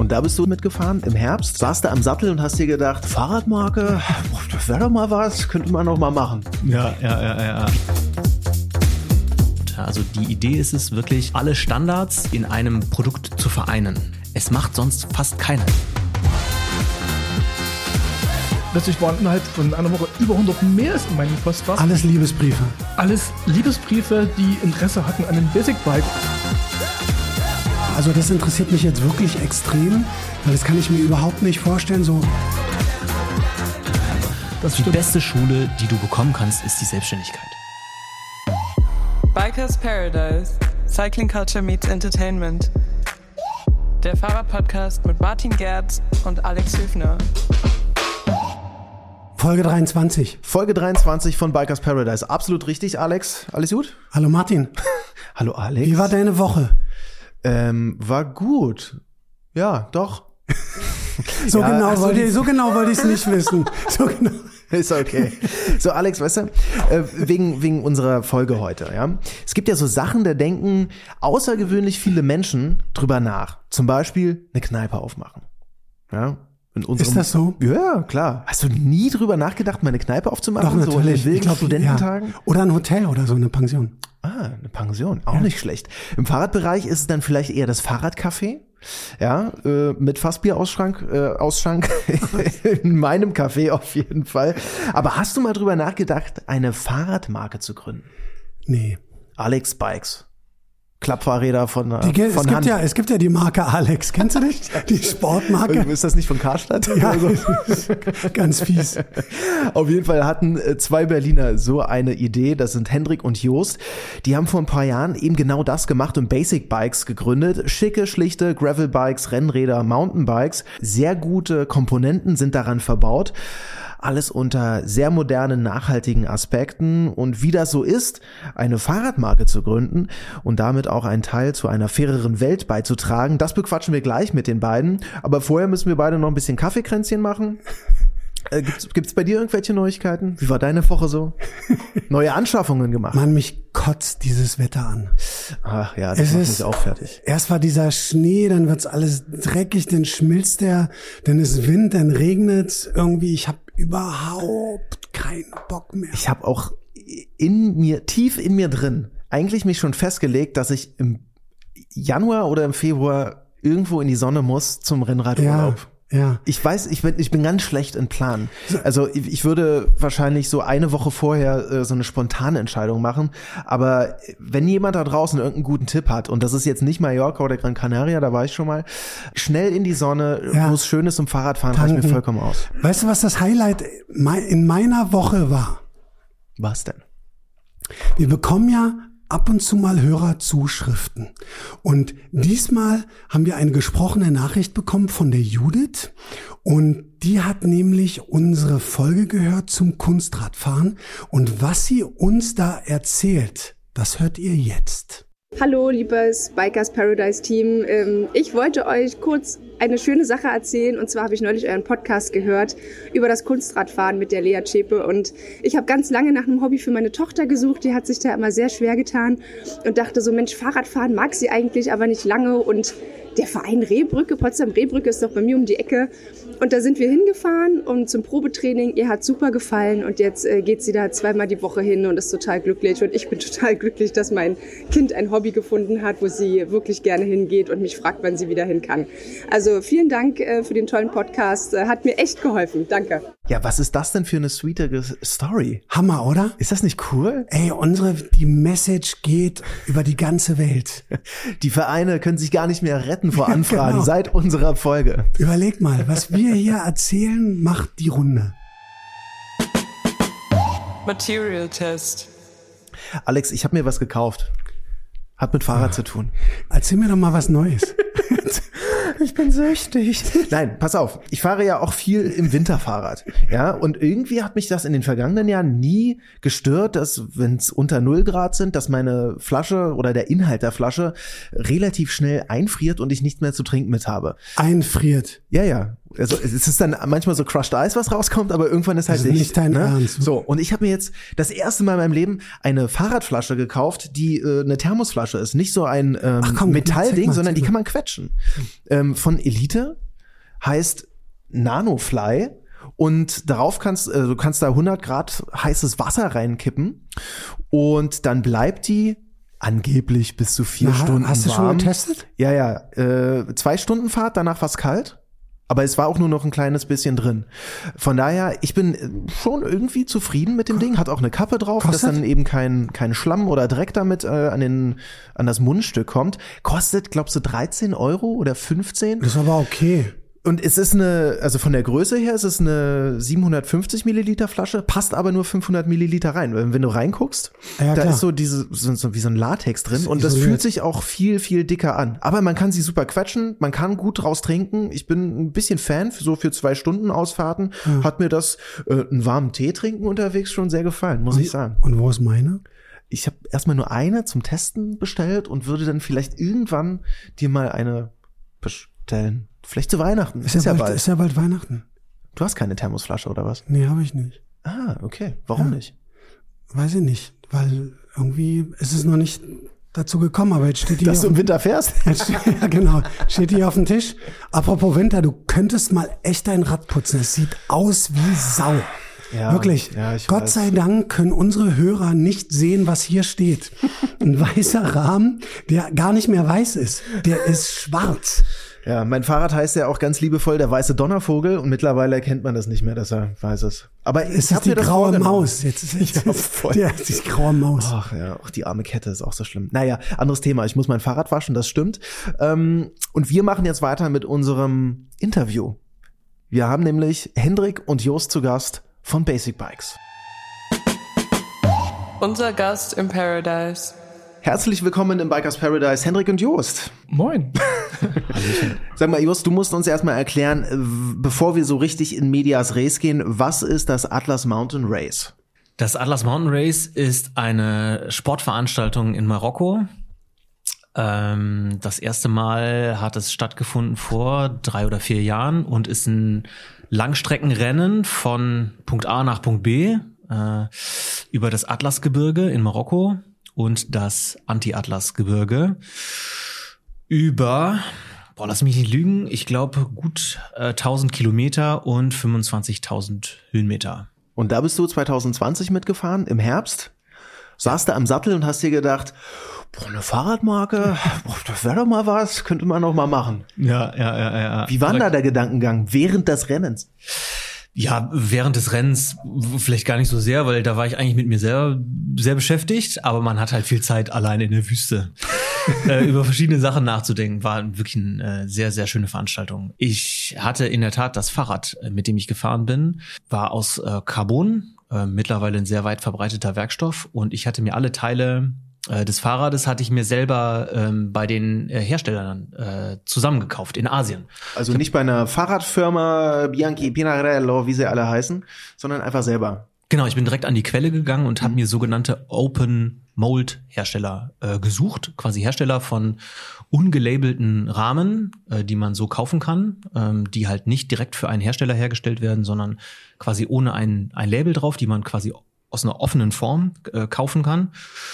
Und da bist du mitgefahren im Herbst, saßt da am Sattel und hast dir gedacht, Fahrradmarke, das wäre doch mal was, könnte man noch mal machen. Ja. Also die Idee ist es wirklich, alle Standards in einem Produkt zu vereinen. Es macht sonst fast keiner. Plötzlich waren innerhalb von einer Woche über 100 Mails in meinem Postfach. Alles Liebesbriefe. Alles Liebesbriefe, die Interesse hatten an einem Basic Bike. Also das interessiert mich jetzt wirklich extrem, weil das kann ich mir überhaupt nicht vorstellen. So. Die beste Schule, die du bekommen kannst, ist die Selbstständigkeit. Bikers Paradise. Cycling Culture meets Entertainment. Der Fahrradpodcast mit Martin Gerz und Alex Hüfner. Folge 23. Folge 23 von Bikers Paradise. Absolut richtig, Alex. Alles gut? Hallo Martin. Hallo Alex. Wie war deine Woche? War gut. Ja, doch. So genau wollte ich es nicht wissen. So genau. Ist okay. So, Alex, weißt du, wegen unserer Folge heute, ja. Es gibt ja so Sachen, da denken außergewöhnlich viele Menschen drüber nach. Zum Beispiel eine Kneipe aufmachen. Ja. Ist das so? Ja, klar. Hast du nie drüber nachgedacht, mal eine Kneipe aufzumachen? Doch, natürlich. So in den wilden Studententagen? Ja. Oder ein Hotel oder so, eine Pension. Ah, eine Pension. Auch nicht schlecht. Im Fahrradbereich ist es dann vielleicht eher das Fahrradcafé. Ja, mit Fassbierausschank, in meinem Café auf jeden Fall. Aber hast du mal drüber nachgedacht, eine Fahrradmarke zu gründen? Nee. Alex Bikes. Klappfahrräder von Hand. Es gibt ja die Marke Alex. Kennst du nicht? Die Sportmarke. Ist das nicht von Karstadt? Ja, ganz fies. Auf jeden Fall hatten zwei Berliner so eine Idee. Das sind Hendrik und Jost. Die haben vor ein paar Jahren eben genau das gemacht und Basic Bikes gegründet. Schicke, schlichte Gravel-Bikes, Rennräder, Mountainbikes. Sehr gute Komponenten sind daran verbaut. Alles unter sehr modernen, nachhaltigen Aspekten. Und wie das so ist, eine Fahrradmarke zu gründen und damit auch einen Teil zu einer faireren Welt beizutragen, das bequatschen wir gleich mit den beiden. Aber vorher müssen wir beide noch ein bisschen Kaffeekränzchen machen. Gibt's bei dir irgendwelche Neuigkeiten? Wie war deine Woche so? Neue Anschaffungen gemacht? Mann, mich kotzt dieses Wetter an. Ach ja, das macht mich auch fertig. Erst war dieser Schnee, dann wird's alles dreckig, dann schmilzt der, dann ist Wind, dann regnet's irgendwie. Ich habe überhaupt keinen Bock mehr. Ich habe auch tief in mir drin, eigentlich mich schon festgelegt, dass ich im Januar oder im Februar irgendwo in die Sonne muss zum Rennradurlaub. Ja. Ich weiß, ich bin ganz schlecht in Plan. Also ich würde wahrscheinlich so eine Woche vorher so eine spontane Entscheidung machen. Aber wenn jemand da draußen irgendeinen guten Tipp hat, und das ist jetzt nicht Mallorca oder Gran Canaria, da war ich schon mal, schnell in die Sonne, wo es schön ist zum Fahrradfahren, reicht mir vollkommen aus. Weißt du, was das Highlight in meiner Woche war? Was denn? Wir bekommen ja ab und zu mal Hörerzuschriften. Und diesmal haben wir eine gesprochene Nachricht bekommen von der Judith. Und die hat nämlich unsere Folge gehört zum Kunstradfahren. Und was sie uns da erzählt, das hört ihr jetzt. Hallo, liebes Bikers Paradise Team. Ich wollte euch kurz eine schöne Sache erzählen. Und zwar habe ich neulich euren Podcast gehört über das Kunstradfahren mit der Lea Zschäpe. Und ich habe ganz lange nach einem Hobby für meine Tochter gesucht. Die hat sich da immer sehr schwer getan und dachte so, Mensch, Fahrradfahren mag sie eigentlich, aber nicht lange. Und der Verein Rehbrücke, Potsdam-Rehbrücke ist doch bei mir um die Ecke. Und da sind wir hingefahren und zum Probetraining. Ihr hat super gefallen und jetzt geht sie da zweimal die Woche hin und ist total glücklich. Und ich bin total glücklich, dass mein Kind ein Hobby gefunden hat, wo sie wirklich gerne hingeht und mich fragt, wann sie wieder hin kann. Also vielen Dank für den tollen Podcast. Hat mir echt geholfen. Danke. Ja, was ist das denn für eine sweete Story? Hammer, oder? Ist das nicht cool? Ey, die Message geht über die ganze Welt. Die Vereine können sich gar nicht mehr retten vor Anfragen seit unserer Folge. Überleg mal, was wir hier erzählen, macht die Runde. Material Test. Alex, ich habe mir was gekauft. Hat mit Fahrrad zu tun. Erzähl mir doch mal was Neues. Ich bin süchtig. Nein, pass auf. Ich fahre ja auch viel im Winterfahrrad. Ja, und irgendwie hat mich das in den vergangenen Jahren nie gestört, dass, wenn es unter 0 Grad sind, dass meine Flasche oder der Inhalt der Flasche relativ schnell einfriert und ich nichts mehr zu trinken mit habe. Einfriert? Ja. Also es ist dann manchmal so Crushed Ice, was rauskommt, aber irgendwann ist halt nicht dein Ernst. So, und ich habe mir jetzt das erste Mal in meinem Leben eine Fahrradflasche gekauft, die eine Thermosflasche ist. Nicht so ein Metallding, sondern die kann man quetschen. Von Elite, heißt Nanofly. Und darauf du kannst da 100 Grad heißes Wasser reinkippen und dann bleibt die angeblich bis zu 4 Stunden hast du warm. schon getestet? Ja. 2 Stunden Fahrt, danach war's kalt. Aber es war auch nur noch ein kleines bisschen drin. Von daher, ich bin schon irgendwie zufrieden mit dem Ding. Hat auch eine Kappe drauf, dass dann eben kein Schlamm oder Dreck damit an das Mundstück kommt. Kostet, glaubst du, 13 Euro oder 15? Das ist aber okay. Und es ist also von der Größe her ist es eine 750 Milliliter Flasche, passt aber nur 500 Milliliter rein. Wenn du reinguckst, da ist so wie so ein Latex drin und das fühlt sich auch viel, viel dicker an. Aber man kann sie super quetschen, man kann gut draus trinken. Ich bin ein bisschen Fan, so für 2 Stunden Ausfahrten hat mir das einen warmen Tee trinken unterwegs schon sehr gefallen, muss ich sagen. Und wo ist meine? Ich habe erstmal nur eine zum Testen bestellt und würde dann vielleicht irgendwann dir mal eine bestellen. Vielleicht zu Weihnachten. Ist ja bald Weihnachten. Du hast keine Thermosflasche oder was? Nee, habe ich nicht. Ah, okay. Warum nicht? Weiß ich nicht, weil irgendwie ist es noch nicht dazu gekommen, aber jetzt steht die dass du im Winter fährst? Ja, genau. Steht die auf dem Tisch. Apropos Winter, du könntest mal echt dein Rad putzen. Es sieht aus wie Sau. Ja, wirklich. Ja, ich Gott weiß. sei Dank können unsere Hörer nicht sehen, was hier steht. Ein weißer Rahmen, der gar nicht mehr weiß ist. Der ist schwarz. Ja, mein Fahrrad heißt ja auch ganz liebevoll der weiße Donnervogel und mittlerweile erkennt man das nicht mehr, dass er weiß ist. Aber es ist die graue Maus. Jetzt ist es voll. Die graue Maus. Ach ja, auch die arme Kette ist auch so schlimm. Naja, anderes Thema. Ich muss mein Fahrrad waschen, das stimmt. Und wir machen jetzt weiter mit unserem Interview. Wir haben nämlich Hendrik und Jost zu Gast von Basic Bikes. Unser Gast im Paradise. Herzlich willkommen im Bikers Paradise, Hendrik und Jost. Moin. Sag mal, Jost, du musst uns erstmal erklären, bevor wir so richtig in Medias Res gehen, was ist das Atlas Mountain Race? Das Atlas Mountain Race ist eine Sportveranstaltung in Marokko. Das erste Mal hat es stattgefunden vor 3 oder 4 Jahren und ist ein Langstreckenrennen von Punkt A nach Punkt B über das Atlasgebirge in Marokko und das Anti-Atlas-Gebirge über, lass mich nicht lügen, ich glaube gut 1000 Kilometer und 25.000 Höhenmeter. Und da bist du 2020 mitgefahren, im Herbst, saßt du am Sattel und hast dir gedacht, eine Fahrradmarke, das wäre doch mal was, könnte man noch mal machen. Ja. Wie war denn da der Gedankengang während des Rennens? Ja, während des Rennens vielleicht gar nicht so sehr, weil da war ich eigentlich mit mir sehr beschäftigt, aber man hat halt viel Zeit alleine in der Wüste über verschiedene Sachen nachzudenken. War wirklich eine sehr, sehr schöne Veranstaltung. Ich hatte in der Tat das Fahrrad, mit dem ich gefahren bin, war aus Carbon, mittlerweile ein sehr weit verbreiteter Werkstoff, und ich hatte mir alle Teile des Fahrrades hatte ich mir selber bei den Herstellern zusammengekauft in Asien. Also nicht bei einer Fahrradfirma Bianchi, Pinarello, wie sie alle heißen, sondern einfach selber. Genau, ich bin direkt an die Quelle gegangen und habe mir sogenannte Open Mold Hersteller gesucht, quasi Hersteller von ungelabelten Rahmen, die man so kaufen kann, die halt nicht direkt für einen Hersteller hergestellt werden, sondern quasi ohne ein Label drauf, die man quasi aus einer offenen Form kaufen kann.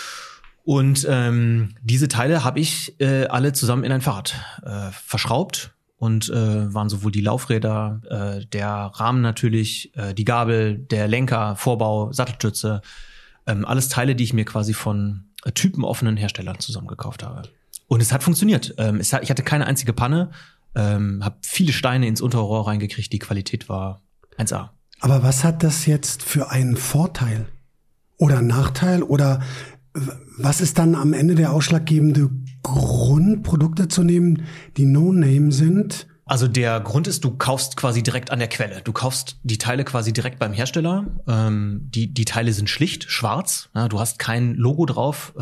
Und diese Teile habe ich alle zusammen in ein Fahrrad verschraubt und waren sowohl die Laufräder, der Rahmen natürlich, die Gabel, der Lenker, Vorbau, Sattelstütze, alles Teile, die ich mir quasi von typenoffenen Herstellern zusammengekauft habe. Und es hat funktioniert. Ich hatte keine einzige Panne, habe viele Steine ins untere Rohr reingekriegt, die Qualität war 1A. Aber was hat das jetzt für einen Vorteil oder Nachteil oder was ist dann am Ende der ausschlaggebende Grund, Produkte zu nehmen, die No-Name sind? Also der Grund ist, du kaufst quasi direkt an der Quelle. Du kaufst die Teile quasi direkt beim Hersteller. Die Teile sind schlicht schwarz. Ja, du hast kein Logo drauf.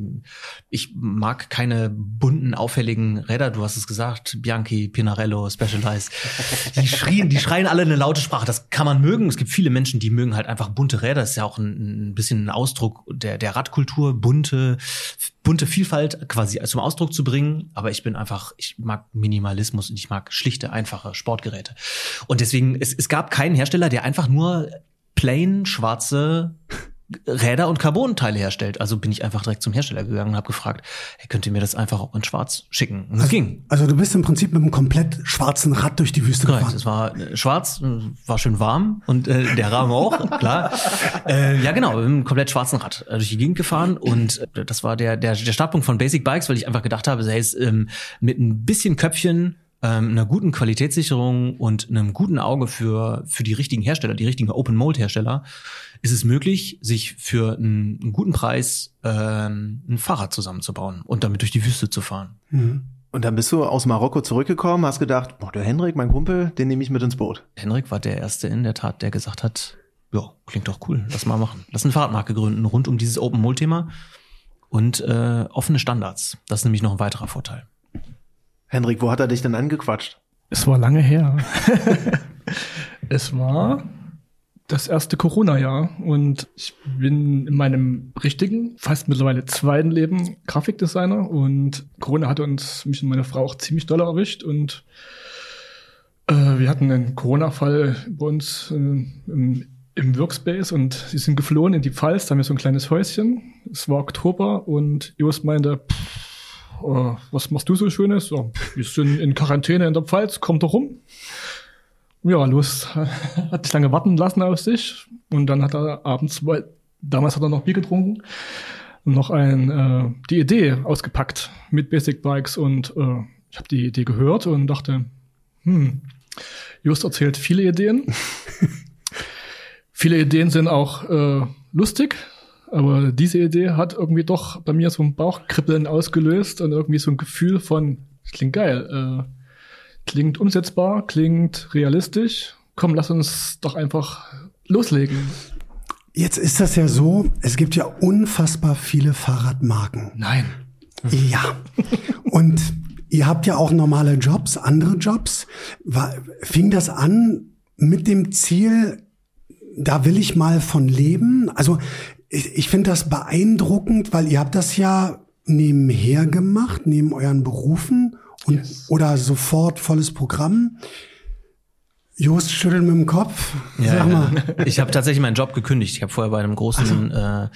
Ich mag keine bunten, auffälligen Räder. Du hast es gesagt, Bianchi, Pinarello, Specialized. Die schreien alle eine laute Sprache. Das kann man mögen. Es gibt viele Menschen, die mögen halt einfach bunte Räder. Das ist ja auch ein bisschen ein Ausdruck der Radkultur, bunte Vielfalt quasi zum Ausdruck zu bringen. Aber ich mag Minimalismus und ich mag schlichte, einfache Sportgeräte. Und deswegen, es gab keinen Hersteller, der einfach nur plain schwarze Räder und Carbon-Teile herstellt. Also bin ich einfach direkt zum Hersteller gegangen und habe gefragt, hey, könnt ihr mir das einfach auch in schwarz schicken? Und das ging. Also du bist im Prinzip mit einem komplett schwarzen Rad durch die Wüste gefahren. Es war schwarz, war schön warm und der Rahmen auch, klar. Ja genau, mit einem komplett schwarzen Rad durch die Gegend gefahren und das war der Startpunkt von Basic Bikes, weil ich einfach gedacht habe, hey, mit ein bisschen Köpfchen, einer guten Qualitätssicherung und einem guten Auge für die richtigen Hersteller, die richtigen Open-Mold-Hersteller, ist es möglich, sich für einen guten Preis ein Fahrrad zusammenzubauen und damit durch die Wüste zu fahren. Mhm. Und dann bist du aus Marokko zurückgekommen, hast gedacht, der Henrik, mein Kumpel, den nehme ich mit ins Boot. Henrik war der Erste in der Tat, der gesagt hat, ja, klingt doch cool, lass mal machen. Lass eine Fahrradmarke gründen rund um dieses Open-Mold-Thema und offene Standards. Das ist nämlich noch ein weiterer Vorteil. Henrik, wo hat er dich denn angequatscht? Es war lange her. Es war das erste Corona-Jahr und ich bin in meinem richtigen, fast mittlerweile zweiten Leben Grafikdesigner und Corona hat mich und meine Frau auch ziemlich doll erwischt und wir hatten einen Corona-Fall bei uns im Workspace und sie sind geflohen in die Pfalz, da haben wir so ein kleines Häuschen. Es war Oktober und Jost meinte, was machst du so Schönes? Ja, wir sind in Quarantäne in der Pfalz, komm doch rum. Ja, los, hat sich lange warten lassen auf sich. Und dann hat er abends, damals hat er noch Bier getrunken, noch die Idee ausgepackt mit Basic Bikes. Und ich habe die Idee gehört und dachte, Just erzählt viele Ideen. Viele Ideen sind auch lustig. Aber diese Idee hat irgendwie doch bei mir so ein Bauchkribbeln ausgelöst und irgendwie so ein Gefühl von, das klingt geil, klingt umsetzbar, klingt realistisch. Komm, lass uns doch einfach loslegen. Jetzt ist das ja so, es gibt ja unfassbar viele Fahrradmarken. Nein. Ja. Und ihr habt ja auch normale Jobs, andere Jobs. Fing das an mit dem Ziel, da will ich mal von leben? Also ich finde das beeindruckend, weil ihr habt das ja nebenher gemacht, neben euren Berufen und yes. Oder sofort volles Programm. Jost schüttelt mit dem Kopf. Sag mal. Ich habe tatsächlich meinen Job gekündigt. Ich habe vorher bei einem großen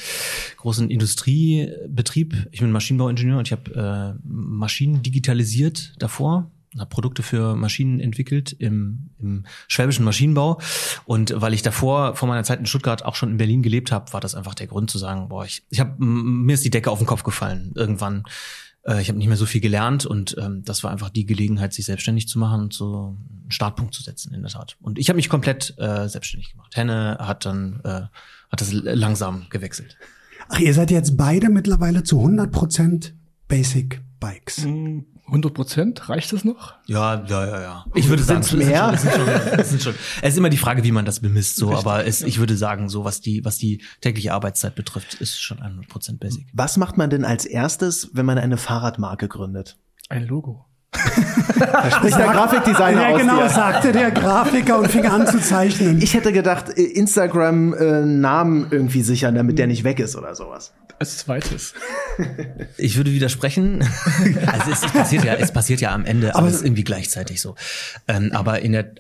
Industriebetrieb, ich bin Maschinenbauingenieur und ich habe Maschinen digitalisiert davor. Habe Produkte für Maschinen entwickelt im schwäbischen Maschinenbau. Und weil ich davor, vor meiner Zeit in Stuttgart, auch schon in Berlin gelebt habe, war das einfach der Grund zu sagen, mir ist die Decke auf den Kopf gefallen irgendwann. Ich habe nicht mehr so viel gelernt und das war einfach die Gelegenheit, sich selbstständig zu machen und so einen Startpunkt zu setzen, in der Tat. Und ich habe mich komplett selbstständig gemacht. Henne hat das langsam gewechselt. Ach, ihr seid jetzt beide mittlerweile zu 100% Basic Bikes. 100%? Reicht das noch? Ja. Ich würde sagen, mehr. Es ist immer die Frage, wie man das bemisst, so. Richtig. Aber ich würde sagen, so was die tägliche Arbeitszeit betrifft, ist schon 100% Basic. Was macht man denn als erstes, wenn man eine Fahrradmarke gründet? Ein Logo. Da spricht der Grafikdesigner ja, genau, aus dir. sagte der Grafiker und fing an zu zeichnen. Ich hätte gedacht, Instagram-Namen irgendwie sichern, damit der nicht weg ist oder sowas. Als zweites. Ich würde widersprechen. Also es passiert ja am Ende alles irgendwie gleichzeitig so. Aber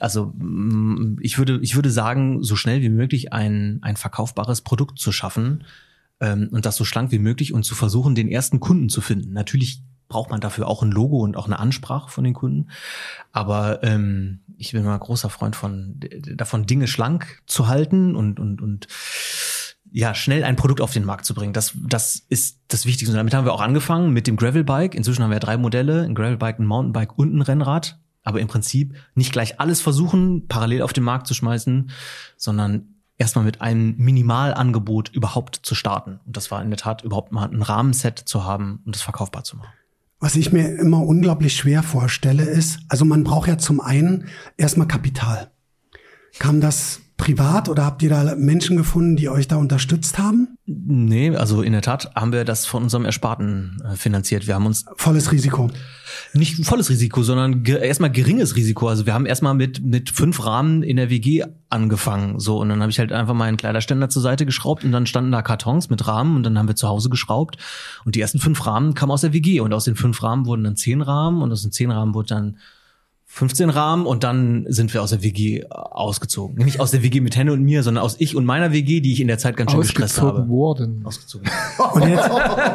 ich würde sagen, so schnell wie möglich ein verkaufbares Produkt zu schaffen und das so schlank wie möglich und zu versuchen, den ersten Kunden zu finden. Natürlich braucht man dafür auch ein Logo und auch eine Ansprache von den Kunden. Aber ich bin mal großer Freund davon, Dinge schlank zu halten und ja, schnell ein Produkt auf den Markt zu bringen. Das ist das Wichtigste. Und damit haben wir auch angefangen mit dem Gravelbike. Inzwischen haben wir 3 Modelle, ein Gravelbike, ein Mountainbike und ein Rennrad. Aber im Prinzip nicht gleich alles versuchen, parallel auf den Markt zu schmeißen, sondern erstmal mit einem Minimalangebot überhaupt zu starten. Und das war in der Tat überhaupt mal ein Rahmenset zu haben und das verkaufbar zu machen. Was ich mir immer unglaublich schwer vorstelle ist, also man braucht ja zum einen erstmal Kapital. Kam das privat oder habt ihr da Menschen gefunden, die euch da unterstützt haben? Nee, also in der Tat haben wir das von unserem Ersparten finanziert. Wir haben uns volles Risiko. Nicht volles Risiko, sondern erstmal geringes Risiko. Also wir haben erstmal mit 5 Rahmen in der WG angefangen. So, und dann habe ich halt einfach meinen Kleiderständer zur Seite geschraubt und dann standen da Kartons mit Rahmen und dann haben wir zu Hause geschraubt. Und die ersten 5 Rahmen kamen aus der WG und aus den 5 Rahmen wurden dann 10 Rahmen und aus den 10 Rahmen wurde dann 15 Rahmen und dann sind wir aus der WG ausgezogen. Nicht aus der WG mit Henne und mir, sondern aus ich und meiner WG, die ich in der Zeit ganz schön gestresst habe. Ausgezogen. Und jetzt,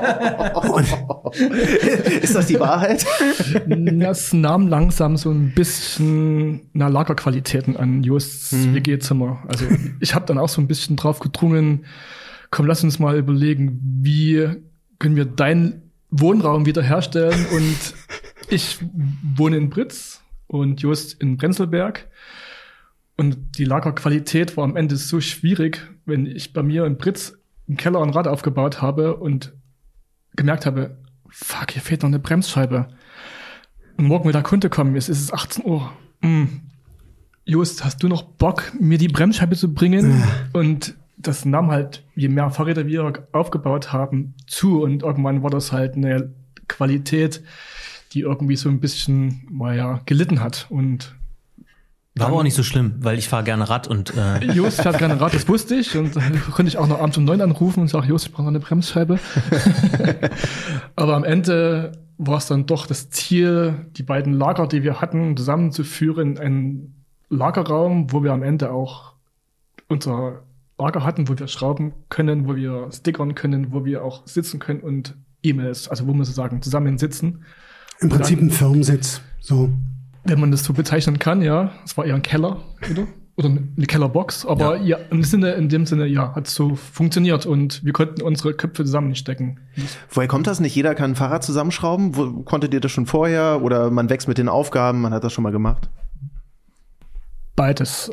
Ist das die Wahrheit? Das nahm langsam so ein bisschen Lagerqualitäten an Justs WG-Zimmer. Also ich habe dann auch so ein bisschen drauf gedrungen, komm, lass uns mal überlegen, wie können wir deinen Wohnraum wiederherstellen. Und ich wohne in Britz und Just in Prenzlberg. Und die Lagerqualität war am Ende so schwierig, wenn ich bei mir in Britz im Keller ein Rad aufgebaut habe und gemerkt habe, fuck, hier fehlt noch eine Bremsscheibe. Und morgen will der Kunde kommen, jetzt ist es 18 Uhr. Just, hast du noch Bock, mir die Bremsscheibe zu bringen? Und das nahm halt, je mehr Fahrräder wir aufgebaut haben, zu. Und irgendwann war das halt eine Qualität, die irgendwie so ein bisschen, gelitten hat. Und war aber auch nicht so schlimm, weil ich fahre gerne Rad und Just fährt gerne Rad, das wusste ich. Und dann konnte ich auch noch abends um 9 anrufen und sage, Just, ich brauche noch eine Bremsscheibe. Aber am Ende war es dann doch das Ziel, die beiden Lager, die wir hatten, zusammenzuführen in einen Lagerraum, wo wir am Ende auch unser Lager hatten, wo wir schrauben können, wo wir stickern können, wo wir auch sitzen können und E-Mails, also wo wir sozusagen zusammen sitzen. Im Prinzip ein Firmensitz, so. Wenn man das so bezeichnen kann, ja. Es war eher ein Keller, oder? Oder eine Kellerbox. Aber ja, in dem Sinne, hat es so funktioniert und wir konnten unsere Köpfe zusammenstecken. Woher kommt das? Nicht jeder kann ein Fahrrad zusammenschrauben? Konntet ihr das schon vorher? Oder man wächst mit den Aufgaben, man hat das schon mal gemacht? Beides.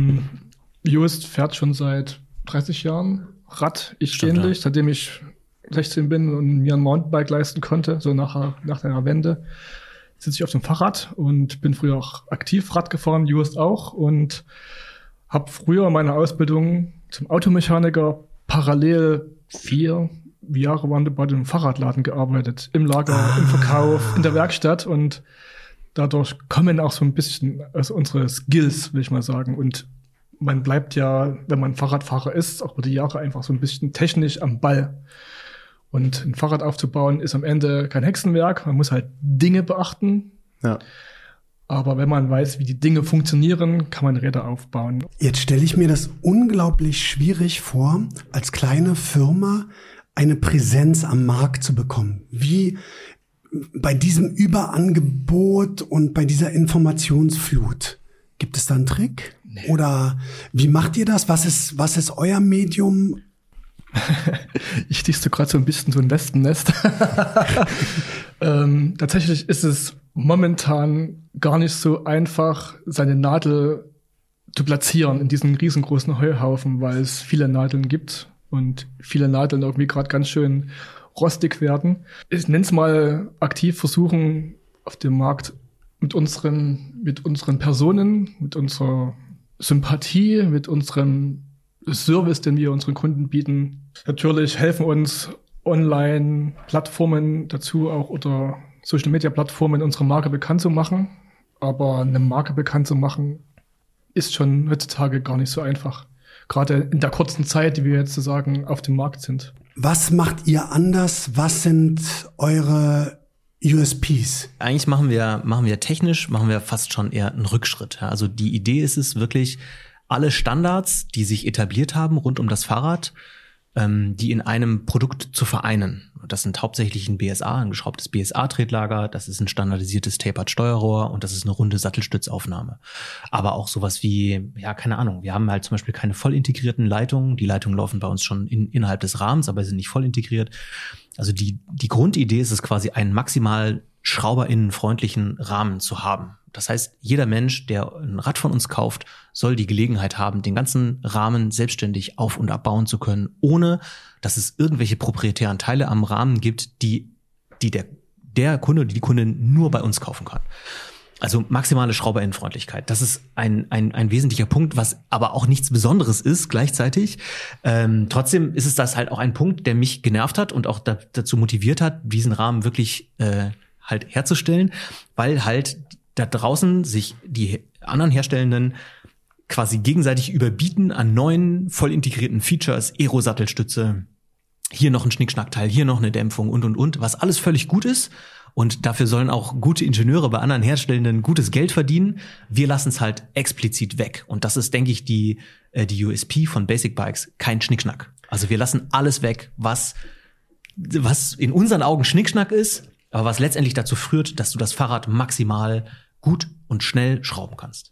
Just fährt schon seit 30 Jahren Rad, ich ähnlich, seitdem ich 16 bin und mir ein Mountainbike leisten konnte, so nach der Wende, sitze ich auf dem Fahrrad und bin früher auch aktiv Rad gefahren, Just auch, und habe früher meine Ausbildung zum Automechaniker parallel 4 Jahre bei dem Fahrradladen gearbeitet, im Lager, im Verkauf, in der Werkstatt, und dadurch kommen auch so ein bisschen unsere Skills, will ich mal sagen, und man bleibt ja, wenn man Fahrradfahrer ist, auch über die Jahre einfach so ein bisschen technisch am Ball. Und ein Fahrrad aufzubauen ist am Ende kein Hexenwerk. Man muss halt Dinge beachten. Ja. Aber wenn man weiß, wie die Dinge funktionieren, kann man Räder aufbauen. Jetzt stelle ich mir das unglaublich schwierig vor, als kleine Firma eine Präsenz am Markt zu bekommen. Wie bei diesem Überangebot und bei dieser Informationsflut. Gibt es da einen Trick? Nee. Oder wie macht ihr das? Was ist euer Medium? Ich stichste gerade so ein bisschen so ein Wespennest. Tatsächlich ist es momentan gar nicht so einfach, seine Nadel zu platzieren in diesem riesengroßen Heuhaufen, weil es viele Nadeln gibt und viele Nadeln irgendwie gerade ganz schön rostig werden. Ich nenne es mal aktiv versuchen, auf dem Markt mit unseren Personen, mit unserer Sympathie, mit unserem Service, den wir unseren Kunden bieten. Natürlich helfen uns Online-Plattformen dazu auch oder Social-Media-Plattformen, unsere Marke bekannt zu machen. Aber eine Marke bekannt zu machen, ist schon heutzutage gar nicht so einfach. Gerade in der kurzen Zeit, die wir jetzt sozusagen auf dem Markt sind. Was macht ihr anders? Was sind eure USPs? Eigentlich machen wir technisch, fast schon eher einen Rückschritt. Also die Idee ist es wirklich, alle Standards, die sich etabliert haben rund um das Fahrrad, die in einem Produkt zu vereinen. Das sind hauptsächlich ein BSA, ein geschraubtes BSA-Tretlager, das ist ein standardisiertes Tapered-Steuerrohr und das ist eine runde Sattelstützaufnahme. Aber auch sowas wie, keine Ahnung, wir haben halt zum Beispiel keine voll integrierten Leitungen. Die Leitungen laufen bei uns schon innerhalb des Rahmens, aber sind nicht voll integriert. Also die Grundidee ist es quasi, einen maximal schrauberinnenfreundlichen Rahmen zu haben. Das heißt, jeder Mensch, der ein Rad von uns kauft, soll die Gelegenheit haben, den ganzen Rahmen selbstständig auf- und abbauen zu können, ohne dass es irgendwelche proprietären Teile am Rahmen gibt, die der Kunde oder die Kundin nur bei uns kaufen kann. Also maximale Schrauberinnenfreundlichkeit. Das ist ein wesentlicher Punkt, was aber auch nichts Besonderes ist gleichzeitig. Trotzdem ist es das halt auch ein Punkt, der mich genervt hat und auch dazu motiviert hat, diesen Rahmen wirklich halt herzustellen, weil halt da draußen sich die anderen Herstellenden quasi gegenseitig überbieten an neuen, voll integrierten Features, Aero-Sattelstütze, hier noch ein Schnickschnackteil, hier noch eine Dämpfung und, was alles völlig gut ist und dafür sollen auch gute Ingenieure bei anderen Herstellenden gutes Geld verdienen. Wir lassen es halt explizit weg. Und das ist, denke ich, die USP von Basic Bikes, kein Schnickschnack. Also wir lassen alles weg, was in unseren Augen Schnickschnack ist, aber was letztendlich dazu führt, dass du das Fahrrad maximal gut und schnell schrauben kannst.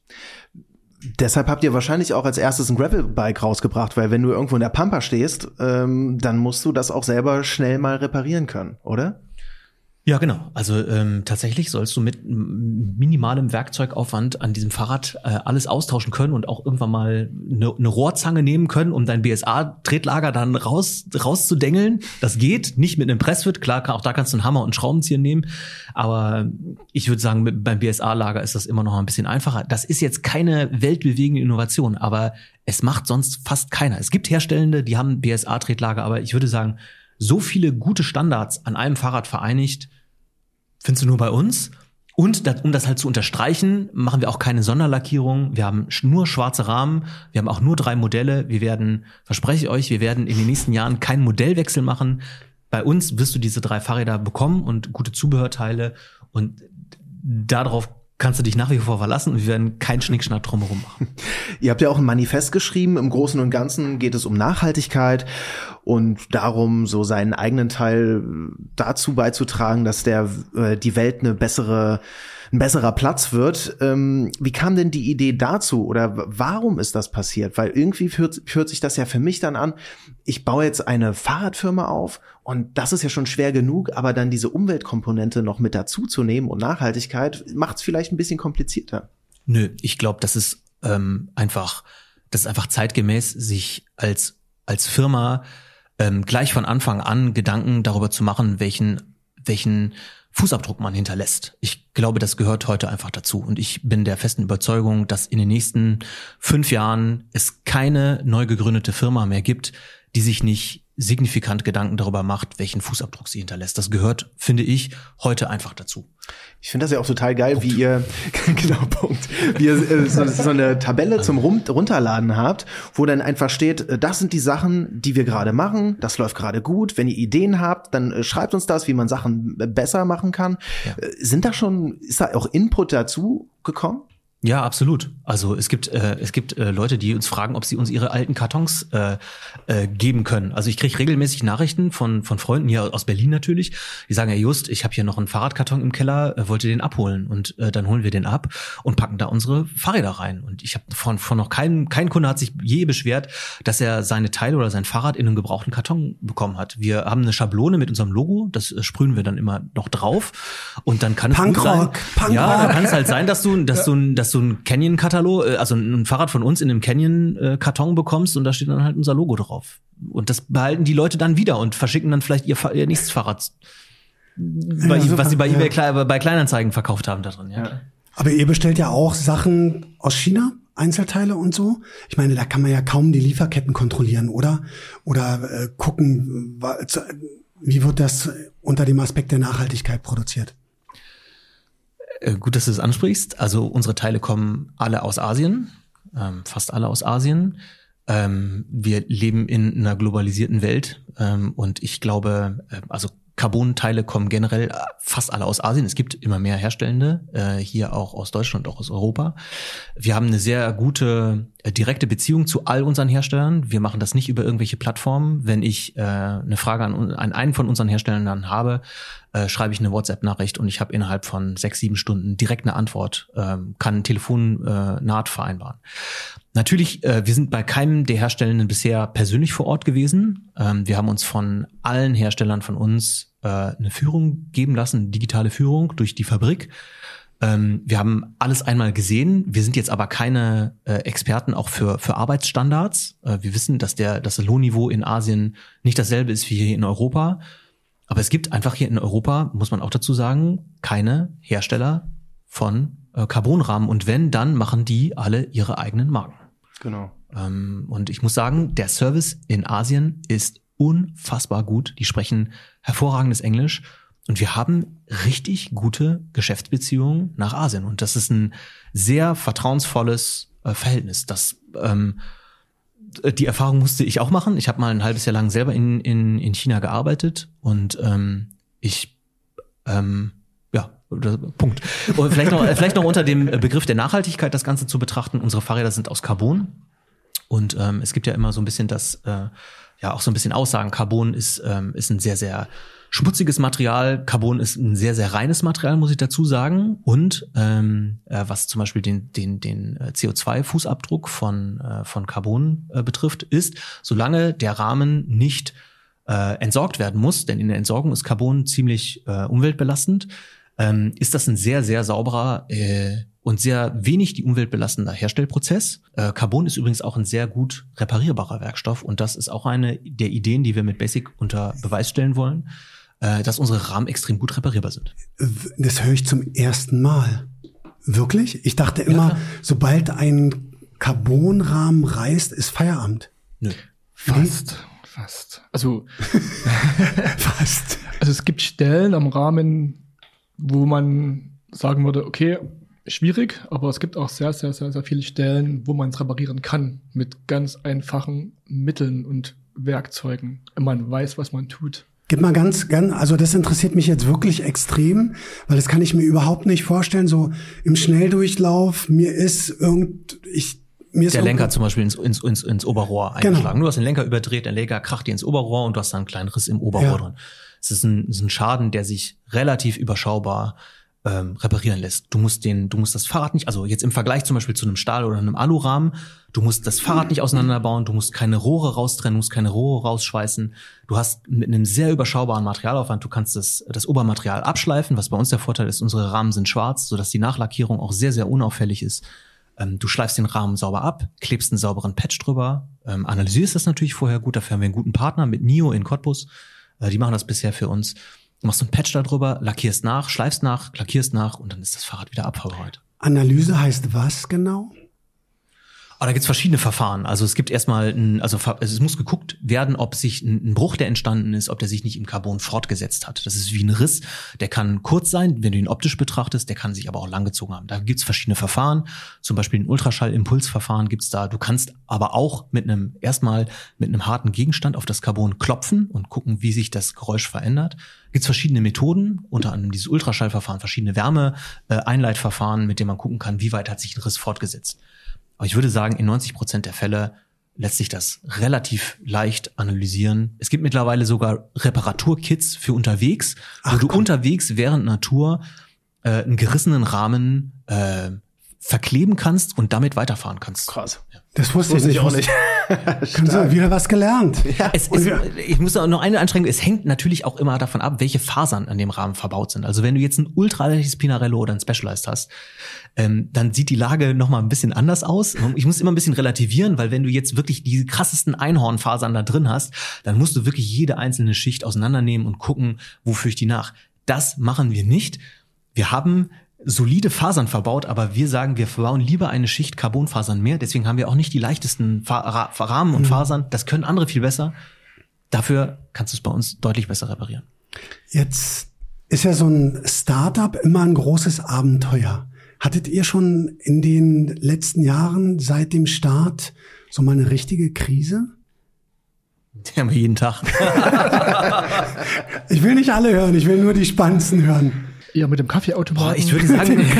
Deshalb habt ihr wahrscheinlich auch als erstes ein Gravelbike rausgebracht, weil wenn du irgendwo in der Pampa stehst, dann musst du das auch selber schnell mal reparieren können, oder? Ja, genau. Also tatsächlich sollst du mit minimalem Werkzeugaufwand an diesem Fahrrad alles austauschen können und auch irgendwann mal eine Rohrzange nehmen können, um dein BSA-Tretlager dann rauszudengeln. Das geht, nicht mit einem Presswirt. Klar, auch da kannst du einen Hammer und einen Schraubenzieher nehmen. Aber ich würde sagen, beim BSA-Lager ist das immer noch ein bisschen einfacher. Das ist jetzt keine weltbewegende Innovation, aber es macht sonst fast keiner. Es gibt Herstellende, die haben BSA-Tretlager, aber ich würde sagen, so viele gute Standards an einem Fahrrad vereinigt, findest du nur bei uns. Und um das halt zu unterstreichen, machen wir auch keine Sonderlackierung. Wir haben nur schwarze Rahmen. Wir haben auch nur 3 Modelle. Verspreche ich euch, wir werden in den nächsten Jahren keinen Modellwechsel machen. Bei uns wirst du diese 3 Fahrräder bekommen und gute Zubehörteile. Und darauf kannst du dich nach wie vor verlassen und wir werden keinen Schnickschnack drumherum machen. Ihr habt ja auch ein Manifest geschrieben. Im Großen und Ganzen geht es um Nachhaltigkeit und darum, so seinen eigenen Teil dazu beizutragen, dass die Welt ein besserer Platz wird. Wie kam denn die Idee dazu oder warum ist das passiert? Weil irgendwie führt sich das ja für mich dann an, ich baue jetzt eine Fahrradfirma auf und das ist ja schon schwer genug, aber dann diese Umweltkomponente noch mit dazu zu nehmen und Nachhaltigkeit macht es vielleicht ein bisschen komplizierter. Nö, ich glaube, das ist einfach zeitgemäß, sich als Firma gleich von Anfang an Gedanken darüber zu machen, welchen Fußabdruck man hinterlässt. Ich glaube, das gehört heute einfach dazu. Und ich bin der festen Überzeugung, dass in den nächsten 5 Jahren es keine neu gegründete Firma mehr gibt, die sich nicht signifikant Gedanken darüber macht, welchen Fußabdruck sie hinterlässt. Das gehört, finde ich, heute einfach dazu. Ich finde das ja auch total geil, wie ihr so eine Tabelle zum Runterladen habt, wo dann einfach steht, das sind die Sachen, die wir gerade machen, das läuft gerade gut. Wenn ihr Ideen habt, dann schreibt uns das, wie man Sachen besser machen kann. Ja. Ist da auch Input dazu gekommen? Ja, absolut. Also es gibt Leute, die uns fragen, ob sie uns ihre alten Kartons geben können. Also ich kriege regelmäßig Nachrichten von Freunden hier aus Berlin natürlich, die sagen, ja Just, ich habe hier noch einen Fahrradkarton im Keller, wollt ihr den abholen? Und dann holen wir den ab und packen da unsere Fahrräder rein. Und ich habe von noch kein Kunde hat sich je beschwert, dass er seine Teile oder sein Fahrrad in einem gebrauchten Karton bekommen hat. Wir haben eine Schablone mit unserem Logo, das sprühen wir dann immer noch drauf. Und dann kann es gut sein. Ja, kann es halt sein, dass du einen Canyon-Katalog, also ein Fahrrad von uns in einem Canyon-Karton bekommst und da steht dann halt unser Logo drauf. Und das behalten die Leute dann wieder und verschicken dann vielleicht ihr nächstes Fahrrad, was sie bei eBay bei Kleinanzeigen verkauft haben da drin. Ja. Aber ihr bestellt ja auch Sachen aus China, Einzelteile und so. Ich meine, da kann man ja kaum die Lieferketten kontrollieren, oder? Oder gucken, wie wird das unter dem Aspekt der Nachhaltigkeit produziert? Gut, dass du es ansprichst. Also unsere Teile kommen alle aus Asien, fast alle aus Asien. Wir leben in einer globalisierten Welt und ich glaube, also Carbon-Teile kommen generell fast alle aus Asien. Es gibt immer mehr Herstellende, hier auch aus Deutschland, auch aus Europa. Wir haben eine sehr gute direkte Beziehung zu all unseren Herstellern. Wir machen das nicht über irgendwelche Plattformen. Wenn ich eine Frage an einen von unseren Herstellern dann habe, schreibe ich eine WhatsApp-Nachricht und ich habe innerhalb von 6-7 Stunden direkt eine Antwort, kann ein Telefonat vereinbaren. Natürlich, wir sind bei keinem der Herstellenden bisher persönlich vor Ort gewesen. Wir haben uns von allen Herstellern von uns eine Führung geben lassen, eine digitale Führung durch die Fabrik. Wir haben alles einmal gesehen. Wir sind jetzt aber keine Experten auch für Arbeitsstandards. Wir wissen, dass das Lohnniveau in Asien nicht dasselbe ist wie hier in Europa. Aber es gibt einfach hier in Europa, muss man auch dazu sagen, keine Hersteller von Carbonrahmen. Und wenn, dann machen die alle ihre eigenen Marken. Genau. Und ich muss sagen, der Service in Asien ist unfassbar gut. Die sprechen hervorragendes Englisch. Und wir haben richtig gute Geschäftsbeziehungen nach Asien. Und das ist ein sehr vertrauensvolles Verhältnis. Die Erfahrung musste ich auch machen. Ich habe mal ein halbes Jahr lang selber in China gearbeitet und ich Oder Punkt. Und vielleicht noch unter dem Begriff der Nachhaltigkeit das Ganze zu betrachten. Unsere Fahrräder sind aus Carbon. Und es gibt ja immer so ein bisschen auch so ein bisschen Aussagen. Carbon ist ein sehr, sehr schmutziges Material. Carbon ist ein sehr, sehr reines Material, muss ich dazu sagen. Und was zum Beispiel den CO2-Fußabdruck von Carbon betrifft, ist, solange der Rahmen nicht entsorgt werden muss, denn in der Entsorgung ist Carbon ziemlich umweltbelastend, ist das ein sehr, sehr sauberer und sehr wenig die Umwelt belastender Herstellprozess. Carbon ist übrigens auch ein sehr gut reparierbarer Werkstoff und das ist auch eine der Ideen, die wir mit Basic unter Beweis stellen wollen, dass unsere Rahmen extrem gut reparierbar sind. Das höre ich zum ersten Mal. Wirklich? Ich dachte immer, sobald ein Carbonrahmen reißt, ist Feierabend. Nö. Fast. Also Fast. Also es gibt Stellen am Rahmen, wo man sagen würde, okay, schwierig, aber es gibt auch sehr, sehr, sehr, sehr viele Stellen, wo man es reparieren kann mit ganz einfachen Mitteln und Werkzeugen. Man weiß, was man tut. Gib mal also das interessiert mich jetzt wirklich extrem, weil das kann ich mir überhaupt nicht vorstellen. So im Schnelldurchlauf, der Lenker zum Beispiel ins Oberrohr eingeschlagen. Genau. Du hast den Lenker überdreht, der Lenker kracht dir ins Oberrohr und du hast da einen kleinen Riss im Oberrohr drin. Es ist ein Schaden, der sich relativ überschaubar reparieren lässt. Du musst das Fahrrad nicht, also jetzt im Vergleich zum Beispiel zu einem Stahl- oder einem Alurahmen, du musst das Fahrrad nicht auseinanderbauen, du musst keine Rohre raustrennen, du musst keine Rohre rausschweißen. Du hast mit einem sehr überschaubaren Materialaufwand, du kannst das Obermaterial abschleifen, was bei uns der Vorteil ist, unsere Rahmen sind schwarz, sodass die Nachlackierung auch sehr, sehr unauffällig ist. Du schleifst den Rahmen sauber ab, klebst einen sauberen Patch drüber, analysierst das natürlich vorher gut, dafür haben wir einen guten Partner mit NIO in Cottbus, die machen das bisher für uns. Du machst einen Patch da drüber, lackierst nach, schleifst nach, lackierst nach und dann ist das Fahrrad wieder abfahrbereit. Analyse heißt was genau? Aber da gibt's verschiedene Verfahren. Also es gibt erstmal es muss geguckt werden, ob sich ein Bruch, der entstanden ist, ob der sich nicht im Carbon fortgesetzt hat. Das ist wie ein Riss, der kann kurz sein, wenn du ihn optisch betrachtest, der kann sich aber auch langgezogen haben. Da gibt's verschiedene Verfahren, zum Beispiel ein Ultraschall-Impulsverfahren gibt's da. Du kannst aber auch mit einem harten Gegenstand auf das Carbon klopfen und gucken, wie sich das Geräusch verändert. Gibt's verschiedene Methoden, unter anderem dieses Ultraschallverfahren, verschiedene Wärme-Einleitverfahren, mit denen man gucken kann, wie weit hat sich ein Riss fortgesetzt. Aber ich würde sagen, in 90% der Fälle lässt sich das relativ leicht analysieren. Es gibt mittlerweile sogar Reparaturkits für unterwegs, wo du unterwegs während einer Tour einen gerissenen Rahmen verkleben kannst und damit weiterfahren kannst. Krass. Ja. Das wusste ich auch nicht. Kannst du wieder was gelernt. Ja. Ich muss noch eine Anstrengung, es hängt natürlich auch immer davon ab, welche Fasern an dem Rahmen verbaut sind. Also wenn du jetzt ein ultraleichtes Pinarello oder ein Specialized hast, dann sieht die Lage noch mal ein bisschen anders aus. Ich muss immer ein bisschen relativieren, weil wenn du jetzt wirklich die krassesten Einhornfasern da drin hast, dann musst du wirklich jede einzelne Schicht auseinandernehmen und gucken, wo führe ich die nach. Das machen wir nicht. Wir haben solide Fasern verbaut, aber wir sagen, wir verbauen lieber eine Schicht Carbonfasern mehr. Deswegen haben wir auch nicht die leichtesten Rahmen und Fasern. Das können andere viel besser. Dafür kannst du es bei uns deutlich besser reparieren. Jetzt ist ja so ein Startup immer ein großes Abenteuer. Hattet ihr schon in den letzten Jahren seit dem Start so mal eine richtige Krise? Die haben wir jeden Tag. Ich will nicht alle hören, ich will nur die spannendsten hören. Ja, mit dem Kaffeeautomaten. Ich würde sagen, mit dem